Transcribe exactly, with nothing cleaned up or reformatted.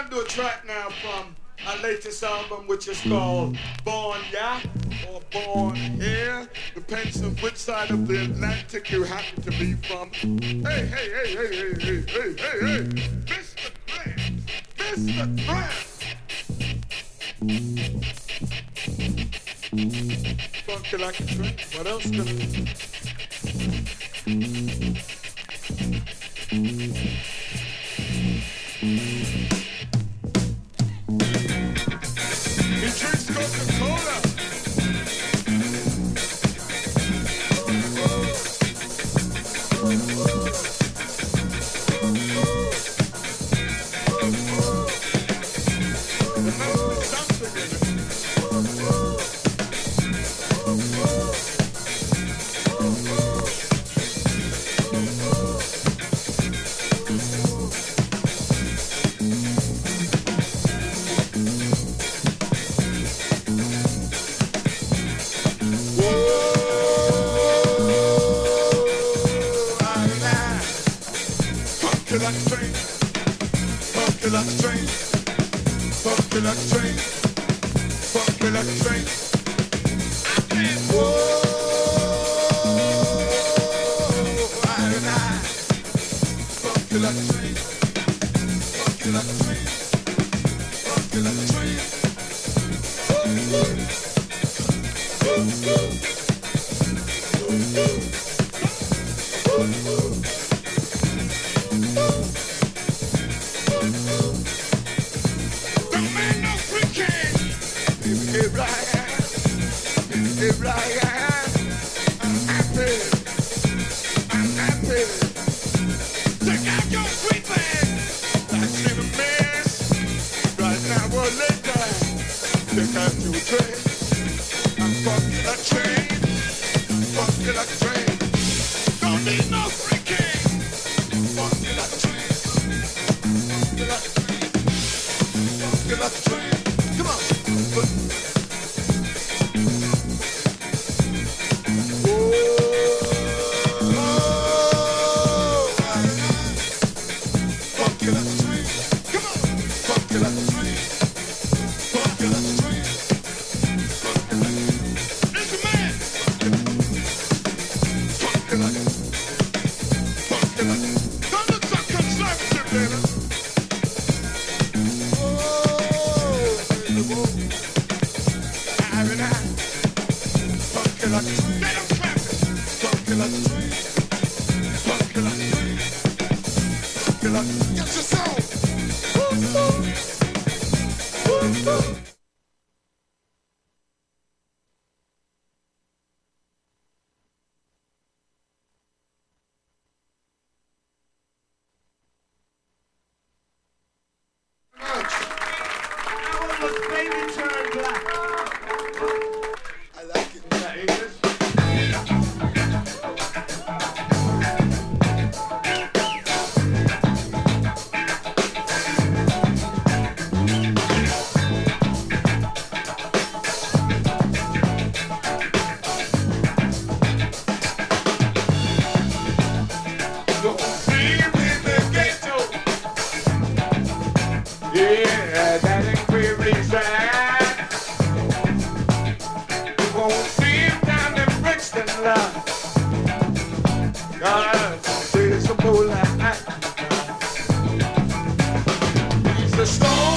gonna do a track now from our latest album, which is called Born Ya or Born Here. Depends on which side of the Atlantic you happen to be from. Hey, hey, hey, hey, hey, hey, hey, hey, hey, mister Grant, mister Grant. Funky like a train. What else can I He drinks Coca-Cola. There must be something in it. Funky like a train, funky like a train, funky like a train, funky like a train. Whoa, I and I, funky like a train, funky like a train, funky like a train. Abraham, I'm happy, I'm happy. Take out your sweet man, I see the mess. Right now or later, take out your train. I'm funky like a train, funky like a train. Don't need no freaking. Funky like a train, funky like a train, funky like a train. Come on, but. Yeah, that ain't really sad. You won't see him down in Brixton, love. God, say it's a boy like that. He's a storm.